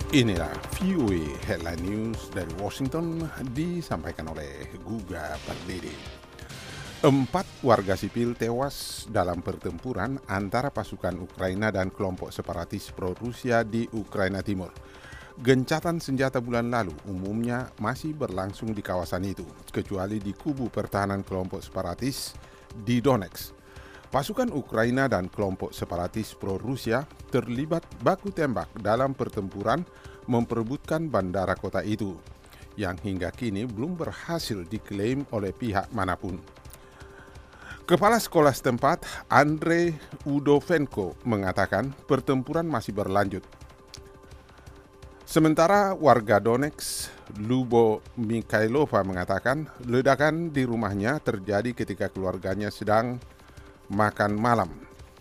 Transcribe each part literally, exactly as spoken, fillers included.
Inilah V O A Headline News dari Washington disampaikan oleh Guga Pardede. Empat warga sipil tewas dalam pertempuran antara pasukan Ukraina dan kelompok separatis pro-Rusia di Ukraina Timur. Gencatan senjata bulan lalu umumnya masih berlangsung di kawasan itu, kecuali di kubu pertahanan kelompok separatis di Donetsk. Pasukan Ukraina dan kelompok separatis pro-Rusia terlibat baku tembak dalam pertempuran memperebutkan bandara kota itu, yang hingga kini belum berhasil diklaim oleh pihak manapun. Kepala sekolah setempat, Andrei Udovenko, mengatakan pertempuran masih berlanjut. Sementara warga Donetsk, Lubo Mikhailova, mengatakan ledakan di rumahnya terjadi ketika keluarganya sedang makan malam.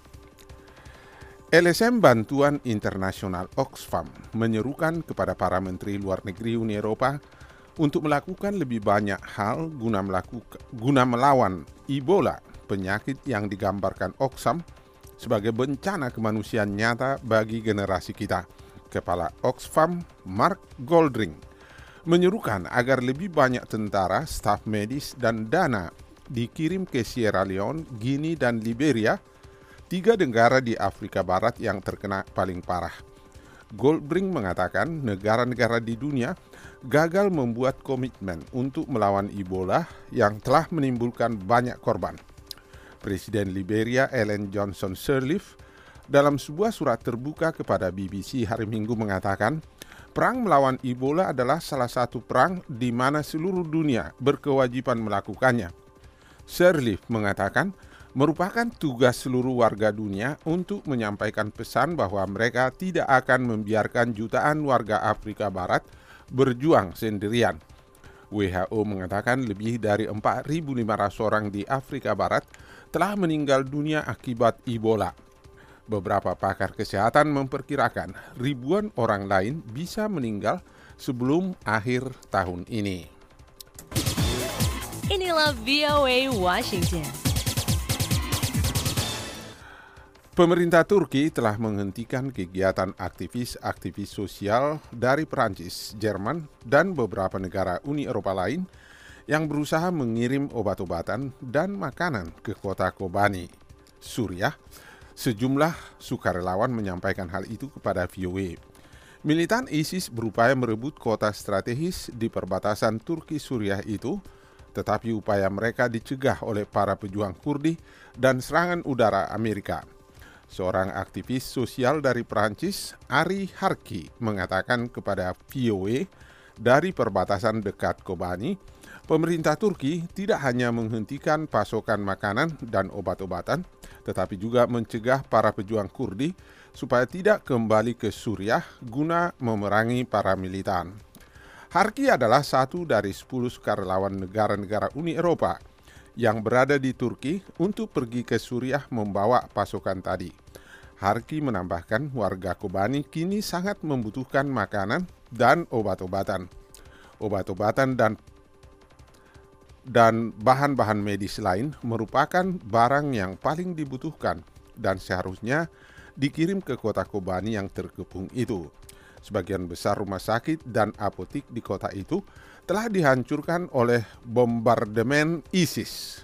L S M Bantuan Internasional Oxfam menyerukan kepada para menteri luar negeri Uni Eropa untuk melakukan lebih banyak hal guna, melakukan, guna melawan Ebola, penyakit yang digambarkan Oxfam sebagai bencana kemanusiaan nyata bagi generasi kita. Kepala Oxfam, Mark Goldring, menyerukan agar lebih banyak tentara, staf medis, dan dana dikirim ke Sierra Leone, Guinea, dan Liberia, tiga negara di Afrika Barat yang terkena paling parah. Goldring mengatakan negara-negara di dunia gagal membuat komitmen untuk melawan Ebola yang telah menimbulkan banyak korban. Presiden Liberia Ellen Johnson Sirleaf dalam sebuah surat terbuka kepada B B C hari Minggu mengatakan, perang melawan Ebola adalah salah satu perang di mana seluruh dunia berkewajiban melakukannya. Sirleaf mengatakan merupakan tugas seluruh warga dunia untuk menyampaikan pesan bahwa mereka tidak akan membiarkan jutaan warga Afrika Barat berjuang sendirian. W H O mengatakan lebih dari empat ribu lima ratus orang di Afrika Barat telah meninggal dunia akibat Ebola. Beberapa pakar kesehatan memperkirakan ribuan orang lain bisa meninggal sebelum akhir tahun ini. Inilah V O A Washington. Pemerintah Turki telah menghentikan kegiatan aktivis-aktivis sosial dari Perancis, Jerman, dan beberapa negara Uni Eropa lain yang berusaha mengirim obat-obatan dan makanan ke kota Kobani, Suriah. Sejumlah sukarelawan menyampaikan hal itu kepada V O A. Militan ISIS berupaya merebut kota strategis di perbatasan Turki-Suriah itu, tetapi upaya mereka dicegah oleh para pejuang Kurdi dan serangan udara Amerika. Seorang aktivis sosial dari Prancis, Ari Harki, mengatakan kepada V O A dari perbatasan dekat Kobani, pemerintah Turki tidak hanya menghentikan pasokan makanan dan obat-obatan, tetapi juga mencegah para pejuang Kurdi supaya tidak kembali ke Suriah guna memerangi para militan. Harki adalah satu dari sepuluh sukarelawan negara-negara Uni Eropa yang berada di Turki untuk pergi ke Suriah membawa pasokan tadi. Harki menambahkan warga Kobani kini sangat membutuhkan makanan dan obat-obatan. Obat-obatan dan dan bahan-bahan medis lain merupakan barang yang paling dibutuhkan dan seharusnya dikirim ke kota Kobani yang terkepung itu. Sebagian besar rumah sakit dan apotik di kota itu telah dihancurkan oleh bombardemen ISIS.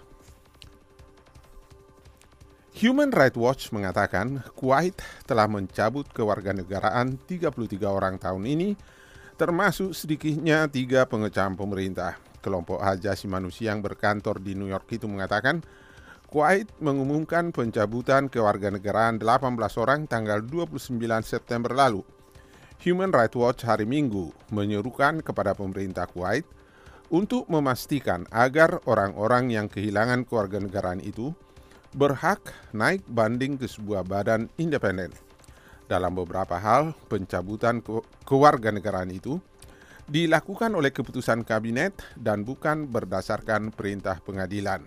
Human Rights Watch mengatakan Kuwait telah mencabut kewarganegaraan tiga puluh tiga orang tahun ini, termasuk sedikitnya tiga pengecam pemerintah. Kelompok hak asasi manusia yang berkantor di New York itu mengatakan Kuwait mengumumkan pencabutan kewarganegaraan delapan belas orang tanggal dua puluh sembilan September lalu. Human Rights Watch hari Minggu menyerukan kepada pemerintah Kuwait untuk memastikan agar orang-orang yang kehilangan kewarganegaraan itu berhak naik banding ke sebuah badan independen. Dalam beberapa hal, pencabutan ke- kewarganegaraan itu dilakukan oleh keputusan kabinet dan bukan berdasarkan perintah pengadilan.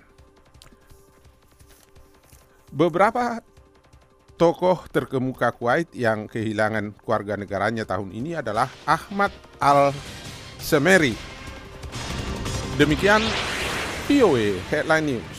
Beberapa tokoh terkemuka Kuwait yang kehilangan kewarganegaraannya tahun ini adalah Ahmad Al-Semeri. Demikian V O A Headline News.